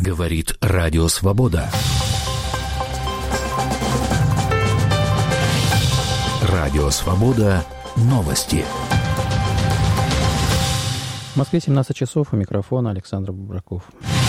Говорит Радио Свобода. Радио Свобода. Новости. В Москве 17 часов. У микрофона Александр Бубраков.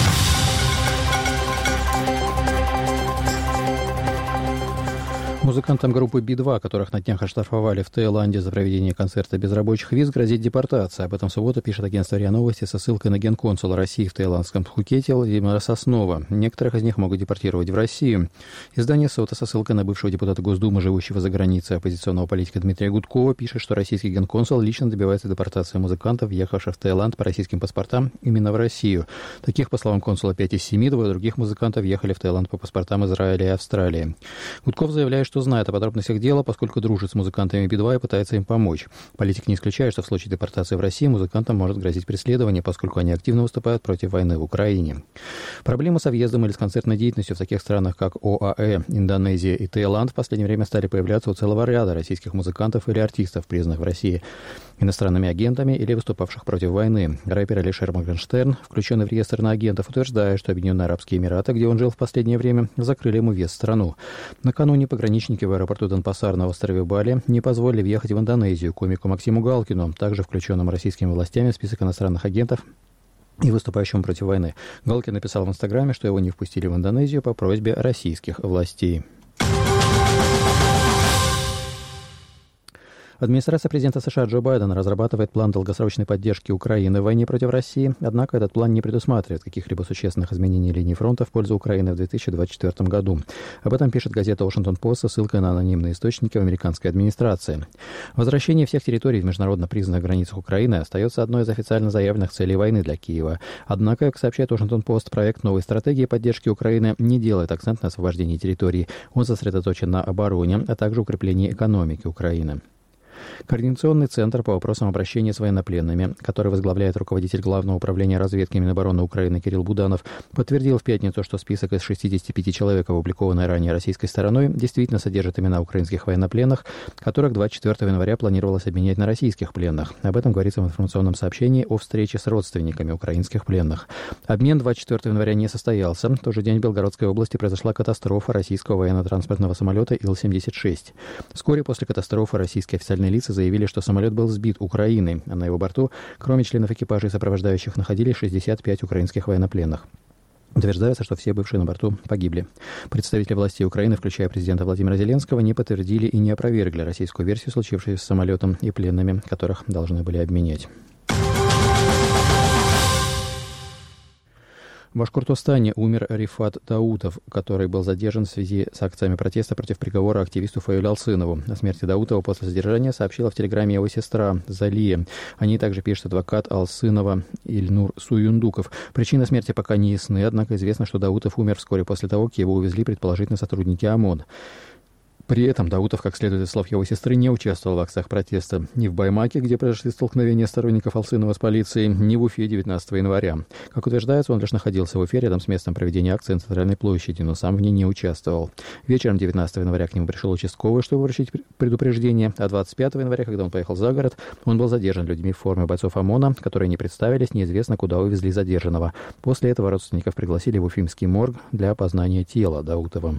Музыкантам группы Би-2, которых на днях оштрафовали в Таиланде за проведение концерта без рабочих виз, грозит депортация. Об этом в субботу пишет агентство РИА Новости со ссылкой на генконсула России в таиландском Пхукете Владимира Соснова. Некоторых из них могут депортировать в Россию. Издание СОТА со ссылкой на бывшего депутата Госдумы, живущего за границей, оппозиционного политика Дмитрия Гудкова, пишет, что российский генконсул лично добивается депортации музыкантов, въехавших в Таиланд по российским паспортам именно в Россию. Таких, по словам консула, 5 из 7, двое других музыкантов ехали в Таиланд по паспортам Израиля и Австралии. Гудков заявляет, что знает о подробностях дела, поскольку дружит с музыкантами Би-2 и пытается им помочь. Политик не исключает, что в случае депортации в России музыкантам может грозить преследование, поскольку они активно выступают против войны в Украине. Проблемы со въездом или с концертной деятельностью в таких странах, как ОАЭ, Индонезия и Таиланд, в последнее время стали появляться у целого ряда российских музыкантов или артистов, признанных в России иностранными агентами или выступавших против войны. Рэпер Алишер Моргенштерн, включенный в реестр иноагентов, утверждает, что Объединенные Арабские Эмираты, где он жил в последнее время, закрыли ему въезд в страну. Накануне пограничники в аэропорту Денпасар на острове Бали не позволили въехать в Индонезию комику Максиму Галкину, также включенному российскими властями в список иностранных агентов и выступающему против войны. Галкин написал в Инстаграме, что его не впустили в Индонезию по просьбе российских властей. Администрация президента США Джо Байдена разрабатывает план долгосрочной поддержки Украины в войне против России, однако этот план не предусматривает каких-либо существенных изменений линии фронта в пользу Украины в 2024 году. Об этом пишет газета Washington Post со ссылкой на анонимные источники в американской администрации. Возвращение всех территорий в международно признанных границах Украины остается одной из официально заявленных целей войны для Киева. Однако, как сообщает Washington Post, проект новой стратегии поддержки Украины не делает акцент на освобождении территорий. Он сосредоточен на обороне, а также укреплении экономики Украины. Координационный центр по вопросам обращения с военнопленными, который возглавляет руководитель Главного управления разведки Минобороны Украины Кирилл Буданов, подтвердил в пятницу, что список из 65 человек, опубликованный ранее российской стороной, действительно содержит имена украинских военнопленных, которых 24 января планировалось обменять на российских пленных. Об этом говорится в информационном сообщении о встрече с родственниками украинских пленных. Обмен 24 января не состоялся. В тот же день в Белгородской области произошла катастрофа российского военно-транспортного самолета Ил-76. Вскоре после катастрофы российские официальные лица заявили, что самолет был сбит Украиной, а на его борту, кроме членов экипажа и сопровождающих, находились 65 украинских военнопленных. Утверждается, что все бывшие на борту погибли. Представители властей Украины, включая президента Владимира Зеленского, не подтвердили и не опровергли российскую версию случившейся с самолетом и пленными, которых должны были обменять. В Башкортостане умер Рифат Даутов, который был задержан в связи с акциями протеста против приговора активисту Фаилю Алсынову. О смерти Даутова после задержания сообщила в телеграме его сестра Залия. О ней также пишет адвокат Алсынова Ильнур Суюндуков. Причина смерти пока не ясны, однако известно, что Даутов умер вскоре после того, как его увезли предположительно сотрудники ОМОН. При этом Даутов, как следует из слов его сестры, не участвовал в акциях протеста ни в Баймаке, где произошли столкновения сторонников Алсынова с полицией, ни в Уфе 19 января. Как утверждается, он лишь находился в Уфе рядом с местом проведения акции на Центральной площади, но сам в ней не участвовал. Вечером 19 января к нему пришел участковый, чтобы вручить предупреждение, а 25 января, когда он поехал за город, он был задержан людьми в форме бойцов ОМОНа, которые не представились, неизвестно, куда увезли задержанного. После этого родственников пригласили в уфимский морг для опознания тела Даутова.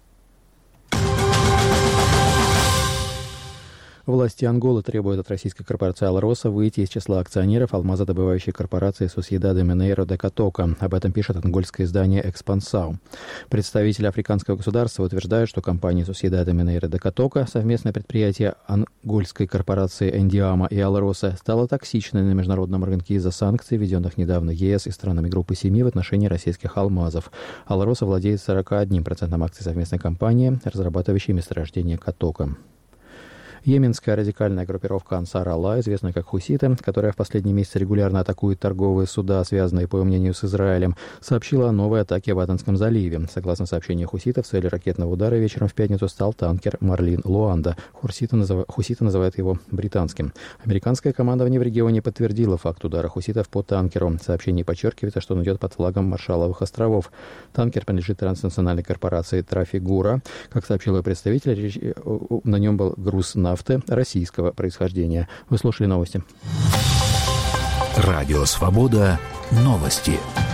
Власти Анголы требуют от российской корпорации «Алроса» выйти из числа акционеров алмазодобывающей корпорации «Sociedade Mineira de Catoca». Об этом пишет ангольское издание «Экспансау». Представители африканского государства утверждают, что компания «Sociedade Mineira de Catoca», совместное предприятие ангольской корпорации «Эндиама» и «Алроса», стало токсичной на международном рынке из-за санкций, введенных недавно ЕС и странами Группы 7 в отношении российских алмазов. «Алроса» владеет 41% акций совместной компании, разрабатывающей месторождение Катока. Йеменская радикальная группировка Ансар Аллах, известная как хуситы, которая в последние месяцы регулярно атакует торговые суда, связанные, по мнению, с Израилем, сообщила о новой атаке в Аденском заливе. Согласно сообщению хуситов, целью ракетного удара вечером в пятницу стал танкер «Марлин Луанда». Хуситы называют его британским. Американское командование в регионе подтвердило факт удара хуситов по танкеру. В сообщении подчеркивается, что он идет под флагом Маршалловых островов. Танкер принадлежит транснациональной корпорации «Трафигура». Как сообщил его представитель, на нем был груз нафты российского происхождения. Вы слушали новости. Радио «Свобода». Новости.